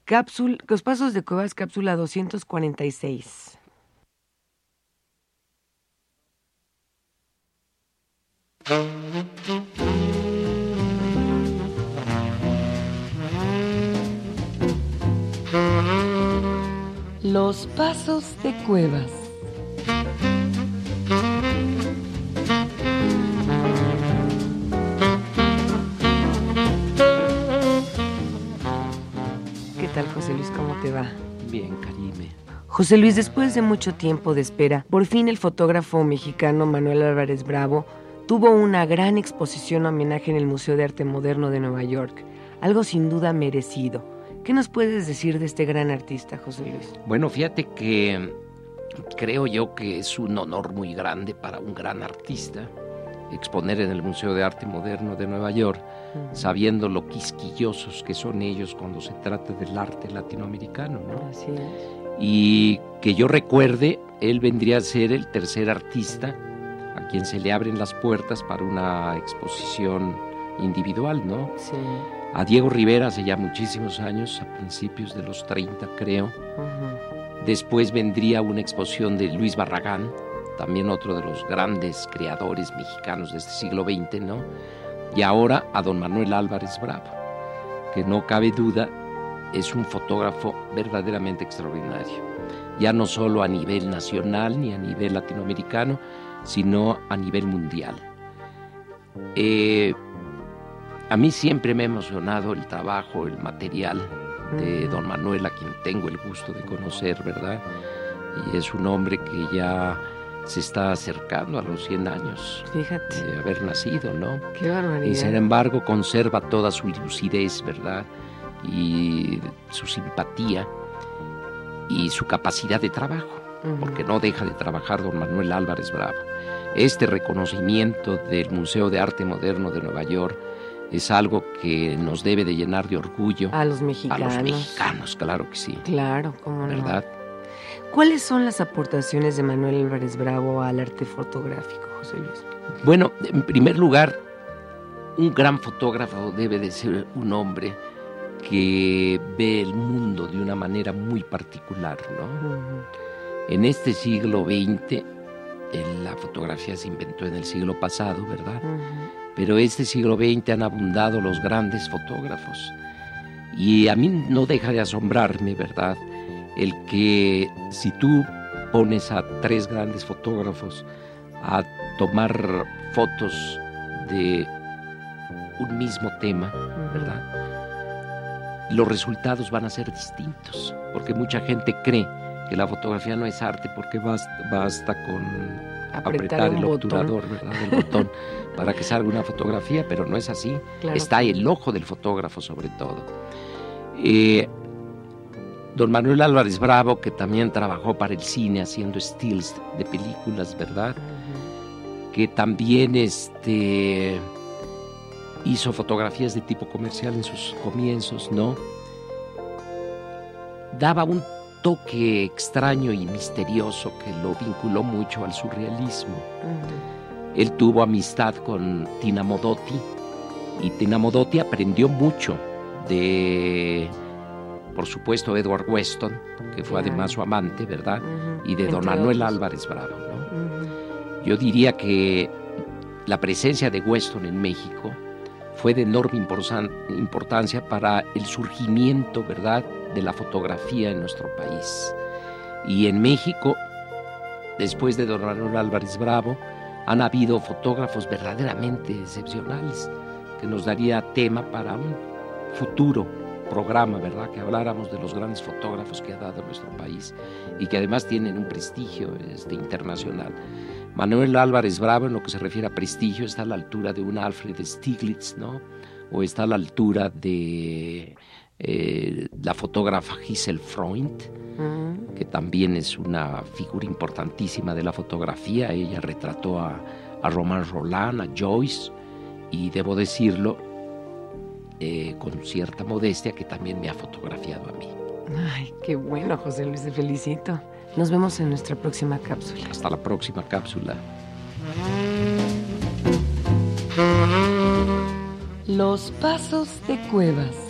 Los Pasos de Cuevas, cápsula 246. Los Pasos de Cuevas. ¿Qué tal, José Luis? ¿Cómo te va? Bien, Karime. José Luis, después de mucho tiempo de espera, por fin el fotógrafo mexicano Manuel Álvarez Bravo tuvo una gran exposición homenaje en el Museo de Arte Moderno de Nueva York, algo sin duda merecido. ¿Qué nos puedes decir de este gran artista, José Luis? Bueno, fíjate que creo yo que es un honor muy grande para un gran artista exponer en el Museo de Arte Moderno de Nueva York, sabiendo lo quisquillosos que son ellos cuando se trata del arte latinoamericano, ¿no? Así es. Y que yo recuerde, él vendría a ser el tercer artista a quien se le abren las puertas para una exposición individual, ¿no? Sí. A Diego Rivera hace ya muchísimos años, a principios de los 30, creo. Después vendría una exposición de Luis Barragán, también otro de los grandes creadores mexicanos de este siglo XX, ¿no? Y ahora a don Manuel Álvarez Bravo, que no cabe duda, es un fotógrafo verdaderamente extraordinario. Ya no solo a nivel nacional ni a nivel latinoamericano, sino a nivel mundial. A mí siempre me ha emocionado el trabajo, el material de don Manuel, a quien tengo el gusto de conocer, ¿verdad? Y es un hombre que ya se está acercando a los 100 años. Fíjate. De haber nacido, ¿no? Qué barbaridad. Y sin embargo conserva toda su lucidez, ¿verdad? Y su simpatía y su capacidad de trabajo, porque no deja de trabajar don Manuel Álvarez Bravo. Este reconocimiento del Museo de Arte Moderno de Nueva York es algo que nos debe de llenar de orgullo. A los mexicanos. A los mexicanos, claro que sí. Claro, cómo no. ¿Verdad? ¿Cuáles son las aportaciones de Manuel Álvarez Bravo al arte fotográfico, José Luis? Bueno, en primer lugar, un gran fotógrafo debe de ser un hombre que ve el mundo de una manera muy particular, ¿no? En este siglo XX, la fotografía se inventó en el siglo pasado, ¿verdad? Pero este siglo XX han abundado los grandes fotógrafos. Y a mí no deja de asombrarme, ¿verdad?, el que si tú pones a tres grandes fotógrafos a tomar fotos de un mismo tema, ¿verdad?, los resultados van a ser distintos, porque mucha gente cree que la fotografía no es arte porque basta con apretar el obturador, ¿verdad?, del botón para que salga una fotografía, pero no es así. Claro. Está el ojo del fotógrafo sobre todo. Don Manuel Álvarez Bravo, que también trabajó para el cine haciendo stills de películas, ¿verdad?, que también hizo fotografías de tipo comercial en sus comienzos, ¿no? Daba un toque extraño y misterioso que lo vinculó mucho al surrealismo. Él tuvo amistad con Tina Modotti, y Tina Modotti aprendió mucho de, por supuesto, Edward Weston, que fue además su amante, ¿verdad?, y de don Manuel Álvarez Bravo, ¿no? Yo diría que la presencia de Weston en México fue de enorme importancia para el surgimiento, ¿verdad?, de la fotografía en nuestro país. Y en México, después de don Manuel Álvarez Bravo, han habido fotógrafos verdaderamente excepcionales, que nos daría tema para un futuro programa, ¿verdad?, que habláramos de los grandes fotógrafos que ha dado nuestro país y que además tienen un prestigio internacional. Manuel Álvarez Bravo, en lo que se refiere a prestigio, está a la altura de un Alfred Stieglitz, ¿no?, o está a la altura de la fotógrafa Giselle Freund, que también es una figura importantísima de la fotografía. Ella retrató a Romain Rolland, a Joyce, y debo decirlo con cierta modestia que también me ha fotografiado a mí. Ay, qué bueno, José Luis, te felicito. Nos vemos en nuestra próxima cápsula. Hasta la próxima cápsula. Los Pasos de Cuevas.